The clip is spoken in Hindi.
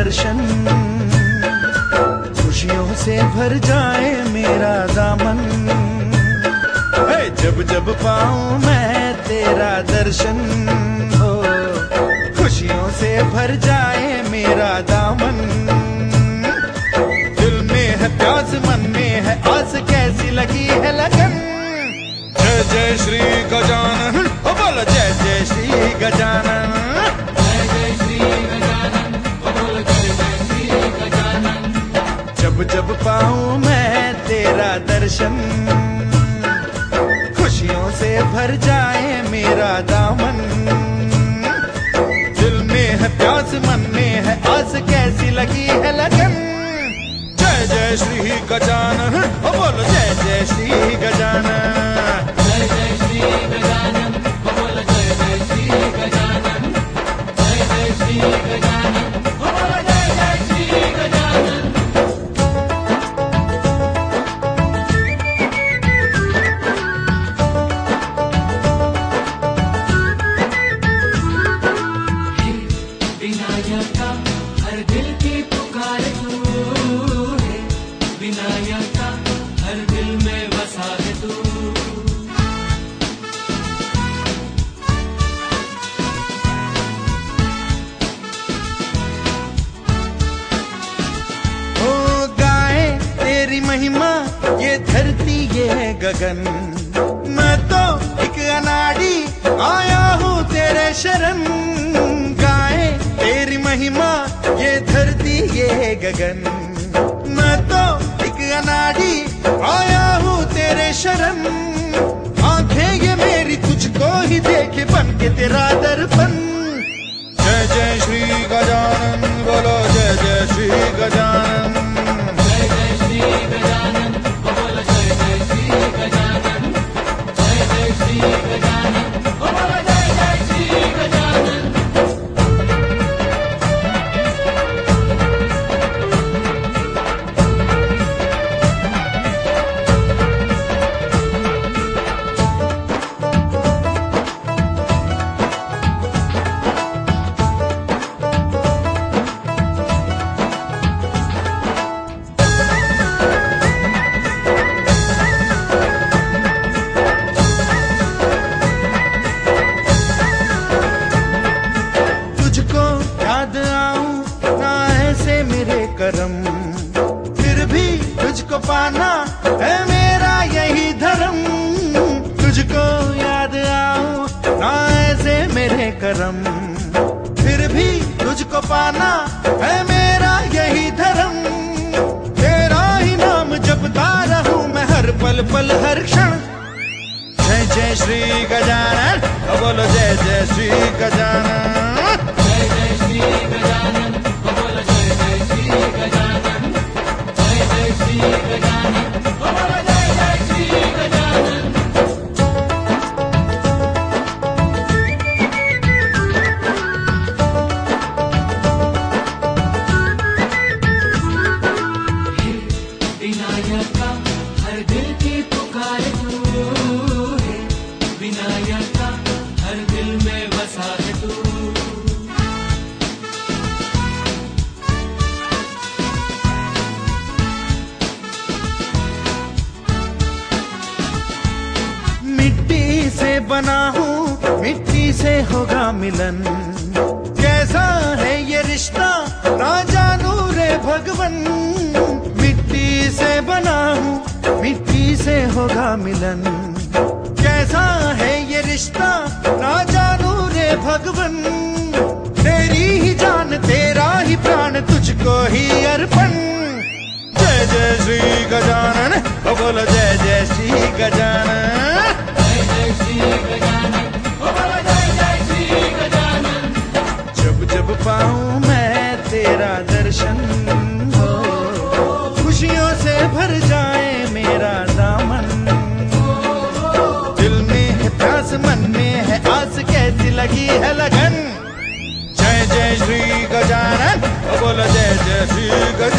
दर्शन, खुशियों से भर जाए मेरा दामन। जब जब पाऊं मैं तेरा दर्शन हो, खुशियों से भर जाए मेरा दामन। दिल में है प्यास, मन में है आस, कैसी लगी है लगन। जय जय श्री गजानन, बोलो जय जय श्री गजानन। जय जय श्री गजानन, बोलो जय जय श्री गजानन। जब जब पाऊं मैं तेरा दर्शन, खुशियों से भर जाए मेरा दामन। दिल में है प्यास, मन में है आस, कैसी लगी है लगन। जय जय श्री गजानन, बोलो जय जय श्री गजानन। जय जय श्री गजानन, बोलो जय जय श्री गजानन। जय जय श्री गजानन, बोलो जय जय श्री गजानन। विनायका हर दिल की पुकार तू है, विनायका हर दिल में बसा है तू। ओ गाए तेरी महिमा ये धरती ये है गगन। मैं तो एक अनाड़ी आया हूँ तेरे शरण। गाए तेरी महिमा ये धरती ये है गगन। मैं तो एक अनाड़ी आया हूँ तेरे शरण। आंखें ये मेरी तुझको ही देखे, बन के तेरा दर्पण। जय जय श्री गजानन, बोलो जय जय श्री गजानन। जय जय श्री गजानन, बोलो जय जय श्री गजानन। जय जय श्री गजानन, बोलो जय जय श्री गजानन। करम, फिर भी तुझको पाना है मेरा यही धर्म। तुझको याद आऊं ना ऐसे मेरे करम, फिर भी तुझको पाना है मेरा यही धर्म। तेरा ही नाम जपता रहूं मैं हर पल पल हर क्षण। जय जय श्री गजानन, बोलो जय जय श्री गजानन। जय जय श्री गजानन, बोलो जय जय श्री गजानन। जय जय श्री गजानन, बोलो जय जय श्री गजानन। विनायका हर दिल की पुकार तू है, विनायका हर दिल में बसा है तू। मिट्टी से बना हूँ मिट्टी से होगा मिलन। कैसा है ये रिश्ता ना जानू रे भगवन। मिट्टी से बना हूँ मिट्टी से होगा मिलन। कैसा है ये रिश्ता ना जानू रे भगवन। तेरी ही जान तेरा ही प्राण तुझको ही अर्पण। जय जय श्री गजानन, बोलो जय जय श्री गजानन। जय जय श्री गजानन, बोलो जय जय श्री गजानन। जब जब पाऊं मैं तेरा दर्शन हो, खुशियों से भर जाए मेरा दामन। दिल में है प्यास, मन में है आस, कैसी लगी है लगन। जय जय श्री गजानन, बोलो जय जय श्री गजानन।